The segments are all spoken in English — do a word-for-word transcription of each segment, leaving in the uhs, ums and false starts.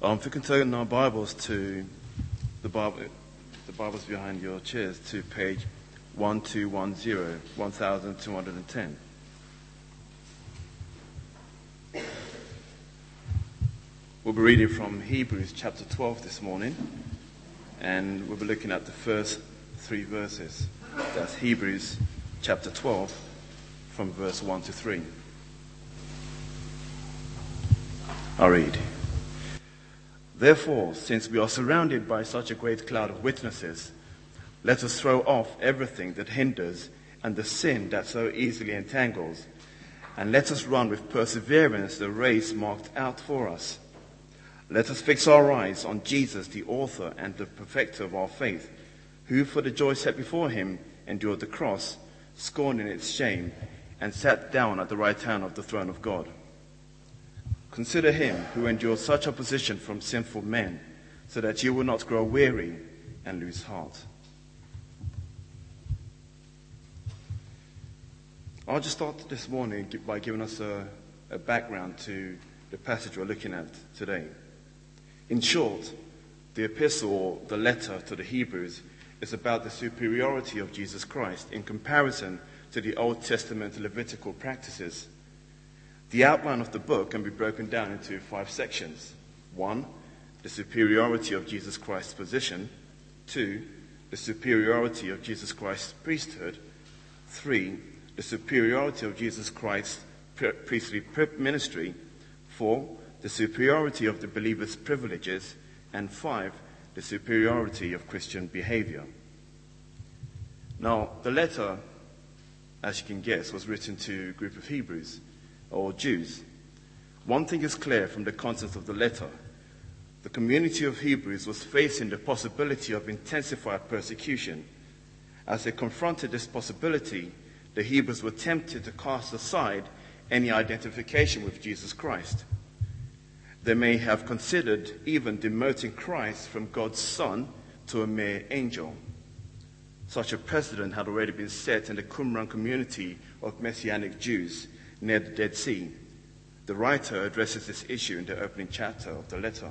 Um, if we can turn our Bibles to the Bible, the Bibles behind your chairs to page one two one zero, one thousand two hundred ten. We'll be reading from Hebrews chapter twelve this morning, and we'll be looking at the first three verses. That's Hebrews chapter twelve, from verse one to three. I'll read. Therefore, since we are surrounded by such a great cloud of witnesses, let us throw off everything that hinders and the sin that so easily entangles, and let us run with perseverance the race marked out for us. Let us fix our eyes on Jesus, the author and the perfecter of our faith, who for the joy set before him endured the cross, scorning its shame, and sat down at the right hand of the throne of God. Consider him who endured such opposition from sinful men, so that you will not grow weary and lose heart. I'll just start this morning by giving us a, a background to the passage we're looking at today. In short, the epistle, or the letter to the Hebrews, is about the superiority of Jesus Christ in comparison to the Old Testament Levitical practices. The outline of the book can be broken down into five sections. One, the superiority of Jesus Christ's position. Two, the superiority of Jesus Christ's priesthood. Three, the superiority of Jesus Christ's priestly ministry. Four, the superiority of the believer's privileges. And five, the superiority of Christian behavior. Now, the letter, as you can guess, was written to a group of Hebrews, or Jews. One thing is clear from the contents of the letter. The community of Hebrews was facing the possibility of intensified persecution. As they confronted this possibility, the Hebrews were tempted to cast aside any identification with Jesus Christ. They may have considered even demoting Christ from God's Son to a mere angel. Such a precedent had already been set in the Qumran community of Messianic Jews near the Dead Sea. The writer addresses this issue in the opening chapter of the letter.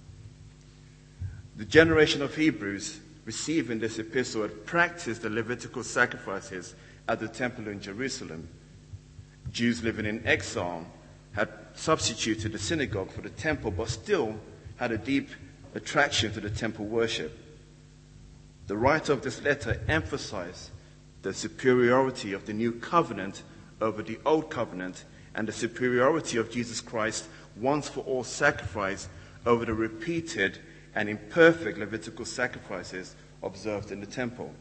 The generation of Hebrews receiving this epistle had practiced the Levitical sacrifices at the temple in Jerusalem. Jews living in exile had substituted the synagogue for the temple, but still had a deep attraction to the temple worship. The writer of this letter emphasized the superiority of the new covenant over the old covenant and the superiority of Jesus Christ once for all sacrifice over the repeated and imperfect Levitical sacrifices observed in the temple.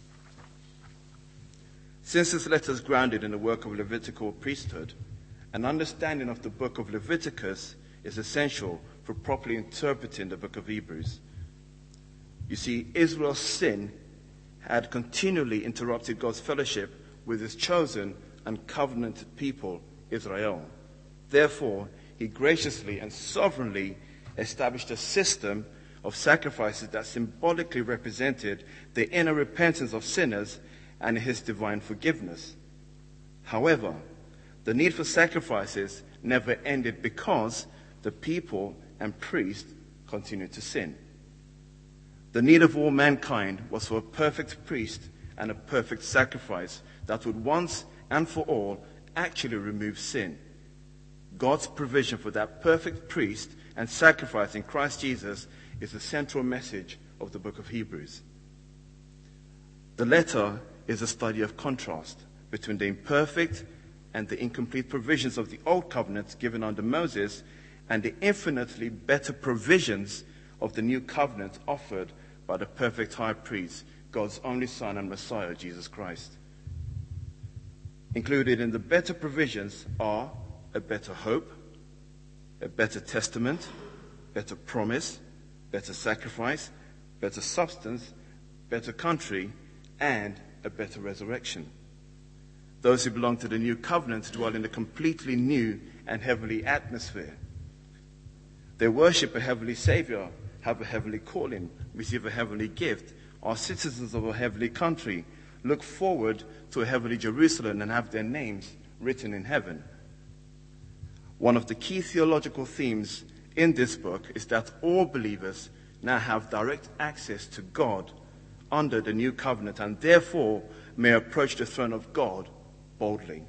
Since this letter is grounded in the work of Levitical priesthood, an understanding of the book of Leviticus is essential for properly interpreting the book of Hebrews. You see, Israel's sin had continually interrupted God's fellowship with his chosen and covenanted people, Israel. Therefore, he graciously and sovereignly established a system of sacrifices that symbolically represented the inner repentance of sinners and his divine forgiveness. However, the need for sacrifices never ended because the people and priests continued to sin. The need of all mankind was for a perfect priest and a perfect sacrifice that would once and for all actually remove sin. God's provision for that perfect priest and sacrifice in Christ Jesus is the central message of the book of Hebrews. The letter is a study of contrast between the imperfect and the incomplete provisions of the old covenant given under Moses and the infinitely better provisions of the new covenant offered by the perfect high priest, God's only Son and Messiah, Jesus Christ. Included in the better provisions are a better hope, a better testament, better promise, better sacrifice, better substance, better country, and a better resurrection. Those who belong to the new covenant dwell in a completely new and heavenly atmosphere. They worship a heavenly Savior, have a heavenly calling, receive a heavenly gift, are citizens of a heavenly country, look forward to a heavenly Jerusalem, and have their names written in heaven. One of the key theological themes in this book is that all believers now have direct access to God under the new covenant and therefore may approach the throne of God boldly.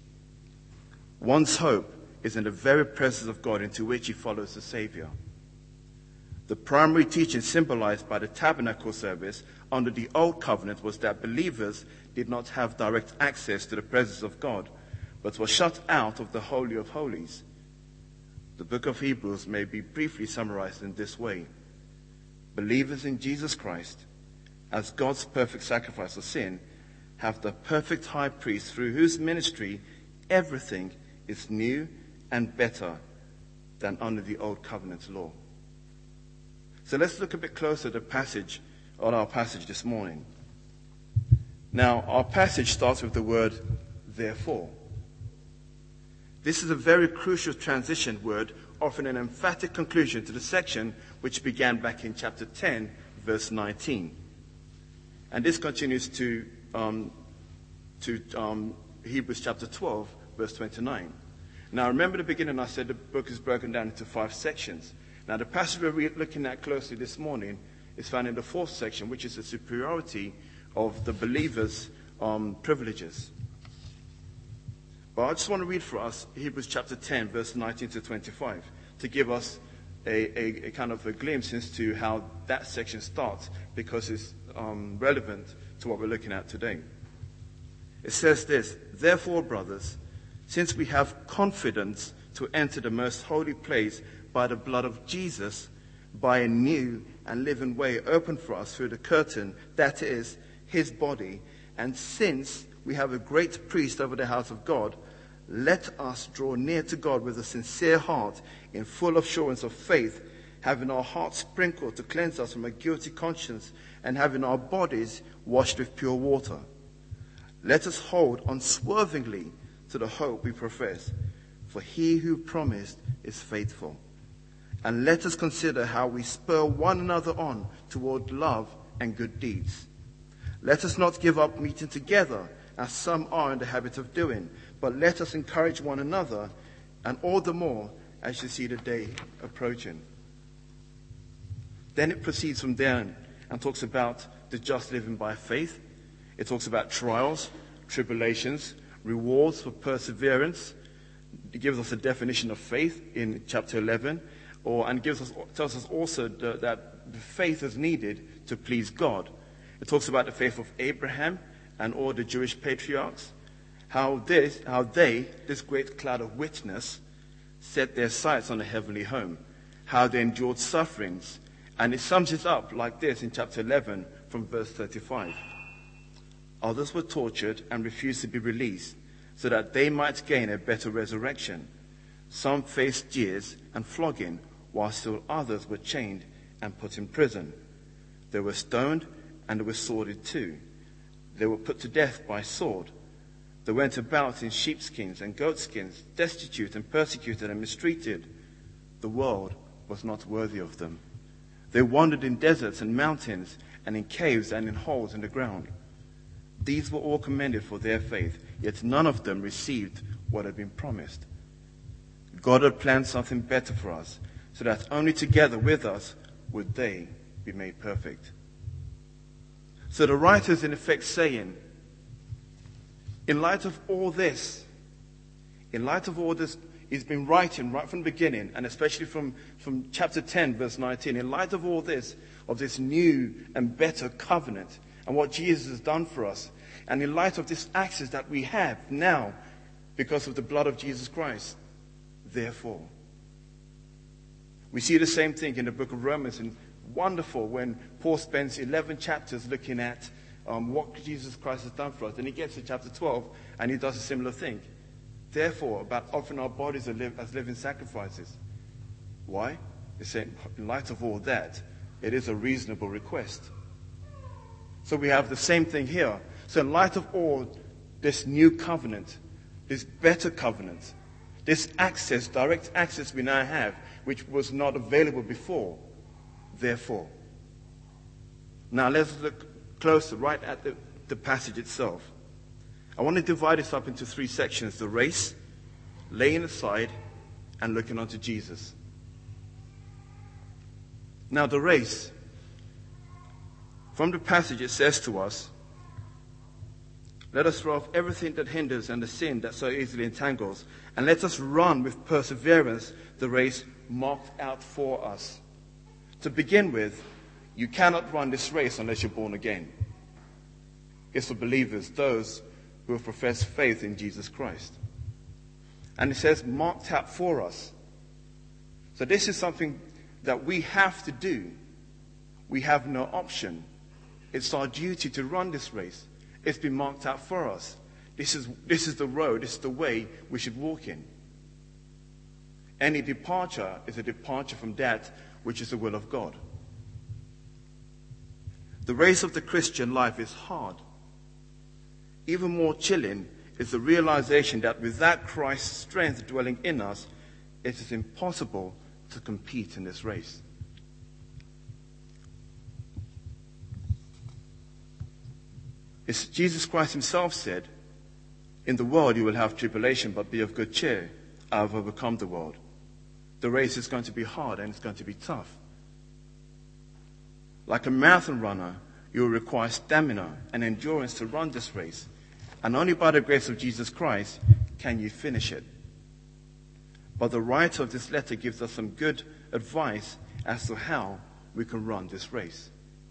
One's hope is in the very presence of God into which he follows the Savior. The primary teaching symbolized by the tabernacle service under the old covenant was that believers did not have direct access to the presence of God, but were shut out of the Holy of Holies. The book of Hebrews may be briefly summarized in this way. Believers in Jesus Christ, as God's perfect sacrifice for sin, have the perfect high priest through whose ministry everything is new and better than under the old covenant law. So let's look a bit closer at the passage, on our passage this morning. Now, our passage starts with the word therefore. This is a very crucial transition word, offering an emphatic conclusion to the section which began back in chapter ten, verse nineteen. And this continues to, um, to um, Hebrews chapter twelve, verse twenty-nine. Now, remember the beginning, I said the book is broken down into five sections. Now, the passage we're looking at closely this morning is found in the fourth section, which is the superiority of the believer's um, privileges. But I just want to read for us Hebrews chapter ten, verse nineteen to twenty-five, to give us a, a, a kind of a glimpse into how that section starts, because it's um, relevant to what we're looking at today. It says this: "Therefore, brothers, since we have confidence to enter the most holy place by the blood of Jesus, by a new and living way opened for us through the curtain, that is, his body, and since we have a great priest over the house of God, let us draw near to God with a sincere heart, in full assurance of faith, having our hearts sprinkled to cleanse us from a guilty conscience, and having our bodies washed with pure water. Let us hold unswervingly to the hope we profess, for he who promised is faithful. And let us consider how we spur one another on toward love and good deeds. Let us not give up meeting together, as some are in the habit of doing, but let us encourage one another, and all the more as you see the day approaching." Then it proceeds from there and talks about the just living by faith. It talks about trials, tribulations, rewards for perseverance. It gives us a definition of faith in chapter eleven, or and gives us tells us also the, that the faith is needed to please God. It talks about the faith of Abraham and all the Jewish patriarchs, how this, how they, this great cloud of witness, set their sights on a heavenly home, how they endured sufferings, and it sums it up like this in chapter eleven from verse thirty-five. "Others were tortured and refused to be released, so that they might gain a better resurrection. Some faced jeers and flogging, while still others were chained and put in prison. They were stoned and they were sworded too. They were put to death by sword. They went about in sheepskins and goatskins, destitute and persecuted and mistreated. The world was not worthy of them. They wandered in deserts and mountains, and in caves and in holes in the ground. These were all commended for their faith, yet none of them received what had been promised. God had planned something better for us, so that only together with us would they be made perfect." So the writer is in effect saying, in light of all this, in light of all this, he's been writing right from the beginning, and especially from, from chapter ten, verse nineteen, in light of all this, of this new and better covenant, and what Jesus has done for us, and in light of this access that we have now because of the blood of Jesus Christ, therefore. We see the same thing in the book of Romans, and wonderful when Paul spends eleven chapters looking at um, what Jesus Christ has done for us. Then he gets to chapter twelve and he does a similar thing. Therefore, about offering our bodies as living sacrifices. Why? He's saying, in light of all that, it is a reasonable request. So we have the same thing here. So in light of all this new covenant, this better covenant, this access, direct access we now have, which was not available before, therefore. Now let's look closer right at the, the passage itself. I want to divide this up into three sections: the race, laying aside, and looking unto Jesus. Now the race, from the passage it says to us, let us throw off everything that hinders and the sin that so easily entangles, and let us run with perseverance the race marked out for us. To begin with, you cannot run this race unless you're born again. It's for believers, those who have professed faith in Jesus Christ. And it says marked out for us. So this is something that we have to do. We have no option. It's our duty to run this race. It's been marked out for us. This is, this is the road, this is the way we should walk in. Any departure is a departure from that which is the will of God. The race of the Christian life is hard. Even more chilling is the realization that without Christ's strength dwelling in us, it is impossible to compete in this race. It's Jesus Christ himself said, in the world you will have tribulation, but be of good cheer. I have overcome the world. The race is going to be hard and it's going to be tough. Like a marathon runner, you will require stamina and endurance to run this race. And only by the grace of Jesus Christ can you finish it. But the writer of this letter gives us some good advice as to how we can run this race.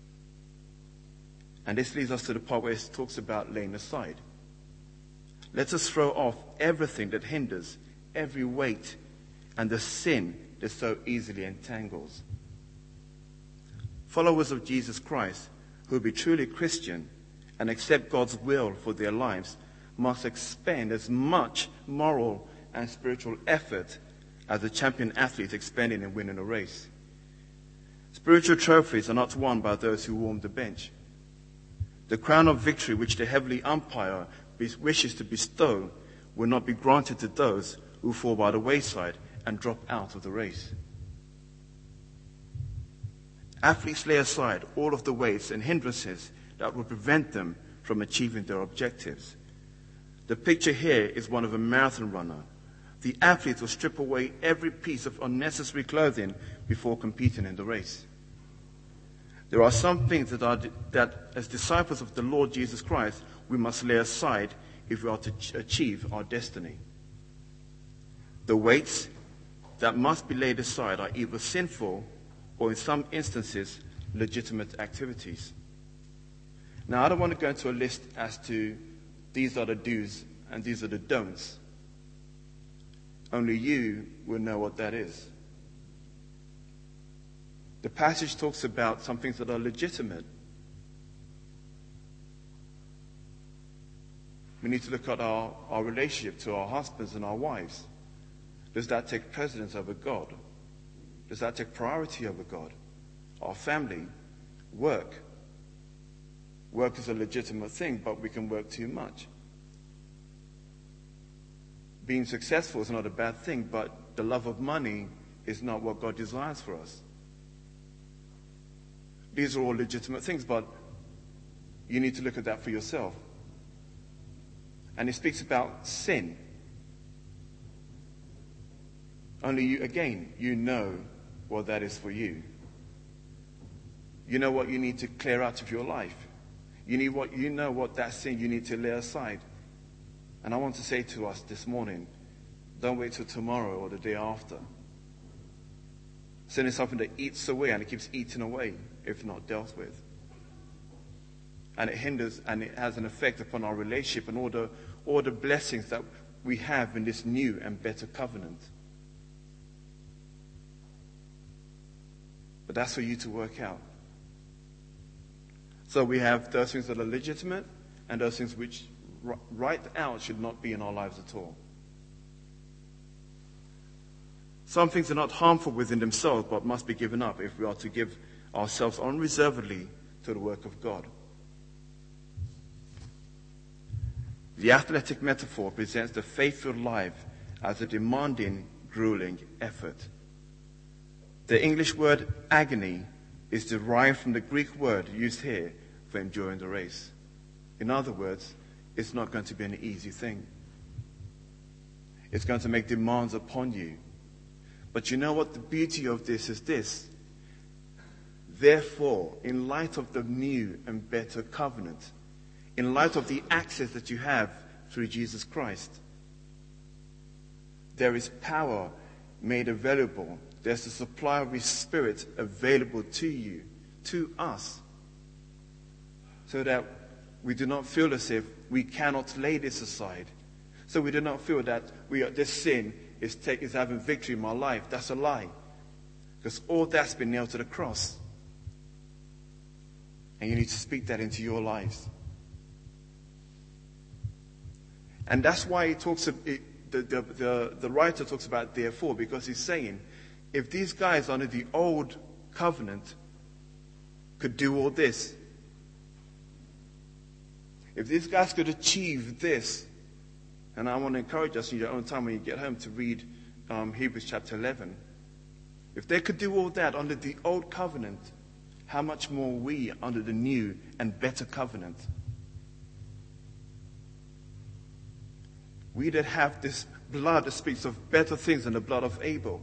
And this leads us to the part where it talks about laying aside. Let us throw off everything that hinders, every weight, and the sin that so easily entangles. Followers of Jesus Christ, who will be truly Christian and accept God's will for their lives, must expend as much moral and spiritual effort as a champion athlete expending in winning a race. Spiritual trophies are not won by those who warm the bench. The crown of victory which the heavenly umpire wishes to bestow will not be granted to those who fall by the wayside and drop out of the race. Athletes lay aside all of the weights and hindrances that will prevent them from achieving their objectives. The picture here is one of a marathon runner. The athlete will strip away every piece of unnecessary clothing before competing in the race. There are some things that, are, that, as disciples of the Lord Jesus Christ, we must lay aside if we are to ch- achieve our destiny. The weights that must be laid aside are either sinful or, in some instances, legitimate activities. Now, I don't want to go into a list as to these are the do's and these are the don'ts. Only you will know what that is. The passage talks about some things that are legitimate. We need to look at our, our relationship to our husbands and our wives. Does that take precedence over God? Does that take priority over God? Our family, work. Work is a legitimate thing, but we can work too much. Being successful is not a bad thing, but the love of money is not what God desires for us. These are all legitimate things, but you need to look at that for yourself. And it speaks about sin. Only you, again, you know what that is for you. You know what you need to clear out of your life. You need what you know what that sin you need to lay aside. And I want to say to us this morning, don't wait till tomorrow or the day after. Sin is something that eats away, and it keeps eating away if not dealt with. And it hinders and it has an effect upon our relationship and all the, all the blessings that we have in this new and better covenant. But that's for you to work out. So we have those things that are legitimate and those things which right out should not be in our lives at all. Some things are not harmful within themselves but must be given up if we are to give ourselves unreservedly to the work of God. The athletic metaphor presents the faith-filled life as a demanding, grueling effort. The English word agony is derived from the Greek word used here for enduring the race. In other words, it's not going to be an easy thing. It's going to make demands upon you. But you know what? The beauty of this is this. Therefore, in light of the new and better covenant, in light of the access that you have through Jesus Christ, there is power made available. There's a supply of His Spirit available to you, to us, so that we do not feel as if we cannot lay this aside. So we do not feel that we are, this sin is, take, is having victory in my life. That's a lie. Because all that's been nailed to the cross. And you need to speak that into your lives. And that's why he talks, it, the, the, the, the writer talks about therefore, because he's saying, if these guys under the old covenant could do all this, if these guys could achieve this, and I want to encourage us in your own time when you get home to read um, Hebrews chapter eleven. If they could do all that under the old covenant, how much more we under the new and better covenant? We that have this blood that speaks of better things than the blood of Abel.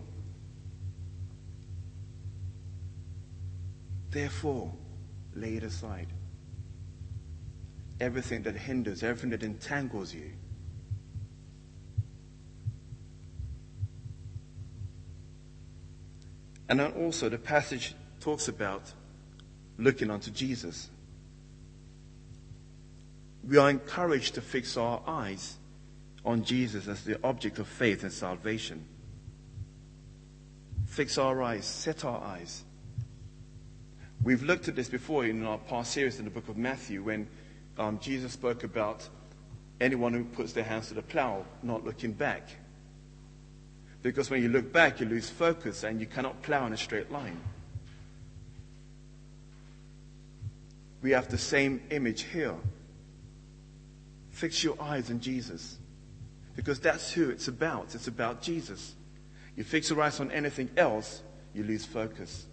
Therefore, lay it aside. Everything that hinders, everything that entangles you. And then also the passage talks about looking unto Jesus. We are encouraged to fix our eyes on Jesus as the object of faith and salvation. Fix our eyes, set our eyes. We've looked at this before in our past series in the book of Matthew when um, Jesus spoke about anyone who puts their hands to the plow not looking back. Because when you look back, you lose focus and you cannot plow in a straight line. We have the same image here. Fix your eyes on Jesus. Because that's who it's about. It's about Jesus. You fix your eyes on anything else, you lose focus.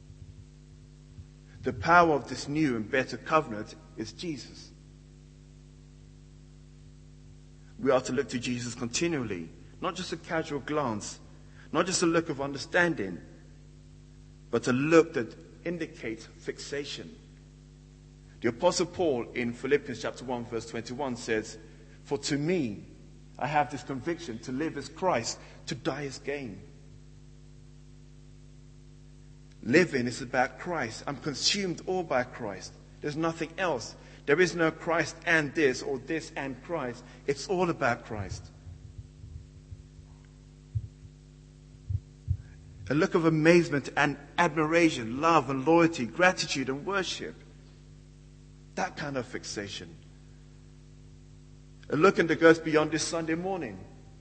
The power of this new and better covenant is Jesus. We are to look to Jesus continually. Not just a casual glance, not just a look of understanding, but a look that indicates fixation. The Apostle Paul in Philippians chapter one verse twenty-one says, "For to me, I have this conviction, to live as Christ, to die as gain." Living is about Christ. I'm consumed all by Christ. There's nothing else. There is no Christ and this or this and Christ. It's all about Christ. A look of amazement and admiration, love and loyalty, gratitude and worship. That kind of fixation. A look that goes beyond this Sunday morning.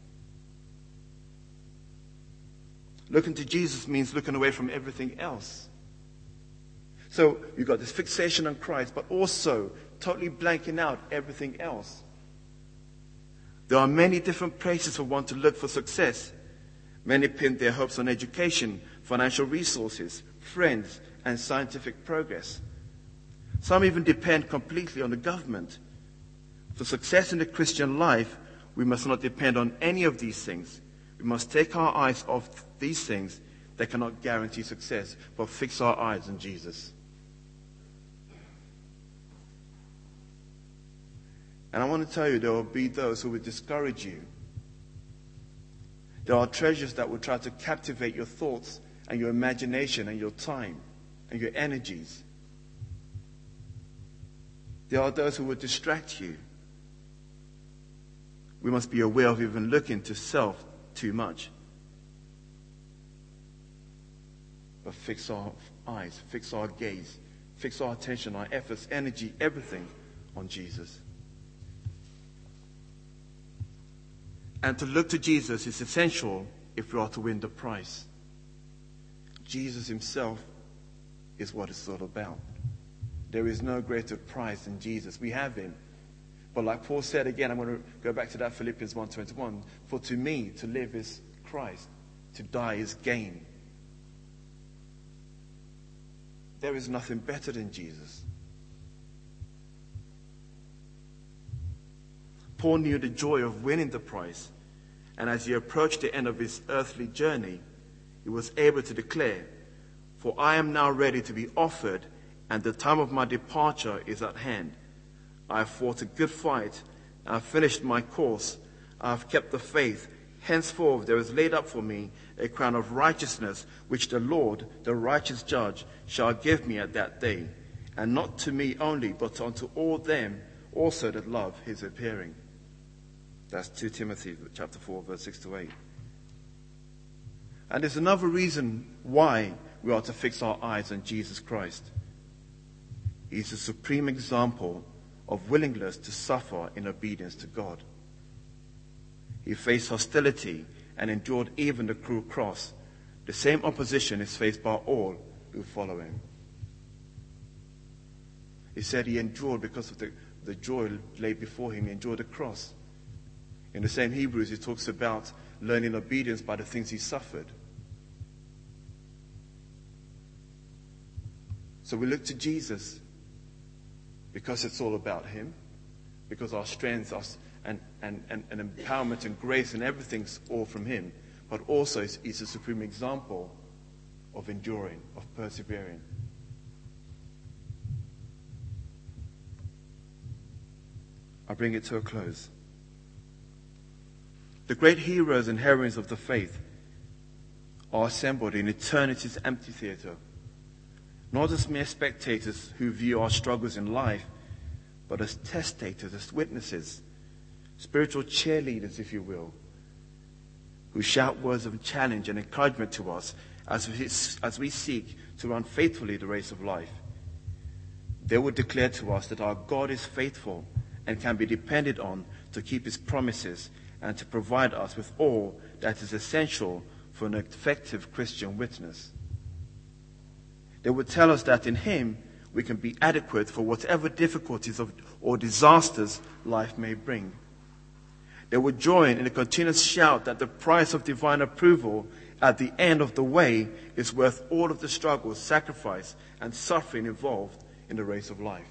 Looking to Jesus means looking away from everything else. So you've got this fixation on Christ, but also totally blanking out everything else. There are many different places for one to look for success. Many pin their hopes on education, financial resources, friends, and scientific progress. Some even depend completely on the government. For success in the Christian life, we must not depend on any of these things. We must take our eyes off these things that cannot guarantee success, but fix our eyes on Jesus. And I want to tell you, there will be those who will discourage you. There are treasures that will try to captivate your thoughts and your imagination and your time and your energies. There are those who will distract you. We must be aware of even looking to self too much. But fix our eyes, fix our gaze, fix our attention, our efforts, energy, everything on Jesus. And to look to Jesus is essential if we are to win the prize. Jesus himself is what it's all about. There is no greater prize than Jesus. We have him. But like Paul said again, I'm going to go back to that Philippians one twenty-one. For to me, to live is Christ. To die is gain. There is nothing better than Jesus. Paul knew the joy of winning the prize. And as he approached the end of his earthly journey, he was able to declare, For I am now ready to be offered, and the time of my departure is at hand. I have fought a good fight, I have finished my course, I have kept the faith. Henceforth there is laid up for me a crown of righteousness, which the Lord, the righteous judge, shall give me at that day, and not to me only, but unto all them also that love his appearing. That's Second Timothy chapter four, verse six to eight. And there's another reason why we are to fix our eyes on Jesus Christ. He's the supreme example of willingness to suffer in obedience to God. He faced hostility and endured even the cruel cross. The same opposition is faced by all who follow him. He said he endured because of the, the joy laid before him. He endured the cross. In the same Hebrews, he talks about learning obedience by the things he suffered. So we look to Jesus because it's all about him, because our strength us and, and, and, and empowerment and grace and everything's all from him, but also he's, he's a supreme example of enduring, of persevering. I bring it to a close. The great heroes and heroines of the faith are assembled in eternity's amphitheater, not as mere spectators who view our struggles in life, but as testators, as witnesses, spiritual cheerleaders, if you will, who shout words of challenge and encouragement to us as we, as we seek to run faithfully the race of life. They will declare to us that our God is faithful and can be depended on to keep his promises and to provide us with all that is essential for an effective Christian witness. They would tell us that in him we can be adequate for whatever difficulties of, or disasters life may bring. They would join in a continuous shout that the price of divine approval at the end of the way is worth all of the struggles, sacrifice, and suffering involved in the race of life.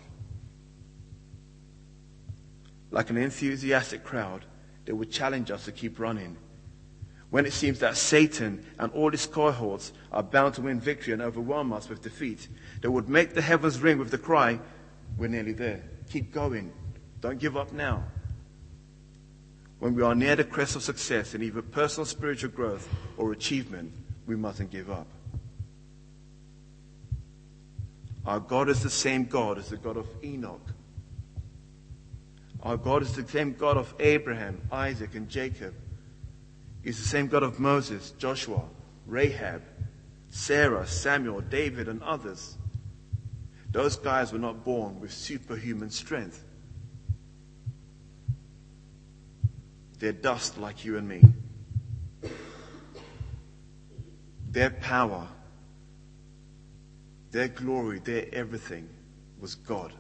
Like an enthusiastic crowd, they would challenge us to keep running. When it seems that Satan and all his cohorts are bound to win victory and overwhelm us with defeat, they would make the heavens ring with the cry, we're nearly there. Keep going. Don't give up now. When we are near the crest of success in either personal spiritual growth or achievement, we mustn't give up. Our God is the same God as the God of Enoch. Our God is the same God of Abraham, Isaac, and Jacob. He's the same God of Moses, Joshua, Rahab, Sarah, Samuel, David, and others. Those guys were not born with superhuman strength. They're dust like you and me. Their power, their glory, their everything was God.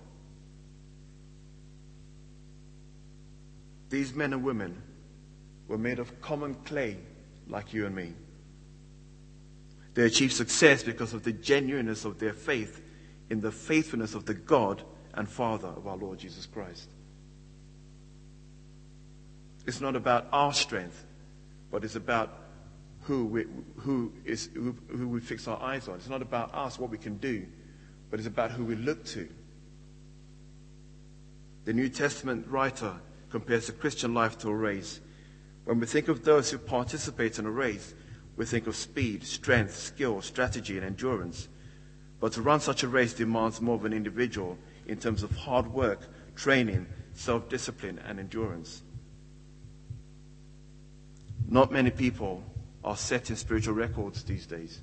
These men and women were made of common clay like you and me. They achieved success because of the genuineness of their faith in the faithfulness of the God and Father of our Lord Jesus Christ. It's not about our strength, but it's about who we, who is, who, who we fix our eyes on. It's not about us, what we can do, but it's about who we look to. The New Testament writer compares the Christian life to a race. When we think of those who participate in a race, we think of speed, strength, skill, strategy, and endurance. But to run such a race demands more of an individual in terms of hard work, training, self-discipline, and endurance. Not many people are setting spiritual records these days.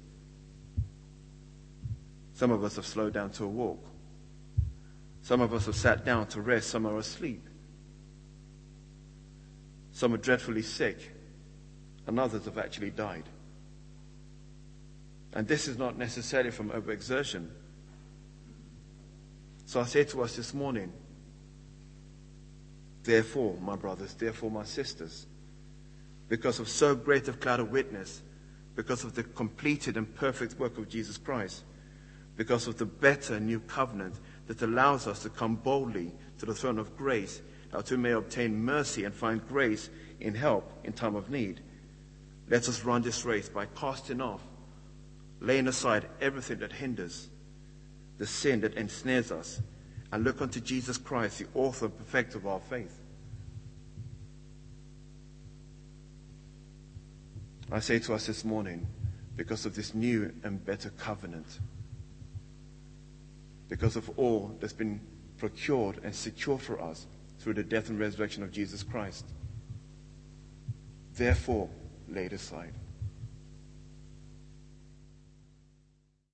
Some of us have slowed down to a walk. Some of us have sat down to rest. Some are asleep. Some are dreadfully sick, and others have actually died. And this is not necessarily from overexertion. So I say to us this morning, therefore, my brothers, therefore, my sisters, because of so great a cloud of witness, because of the completed and perfect work of Jesus Christ, because of the better new covenant that allows us to come boldly to the throne of grace, that we may obtain mercy and find grace in help in time of need. Let us run this race by casting off laying aside everything that hinders, the sin that ensnares us, and look unto Jesus Christ, the author and perfecter of our faith. I say to us this morning, because of this new and better covenant, because of all that's been procured and secured for us through the death and resurrection of Jesus Christ, therefore lay it aside.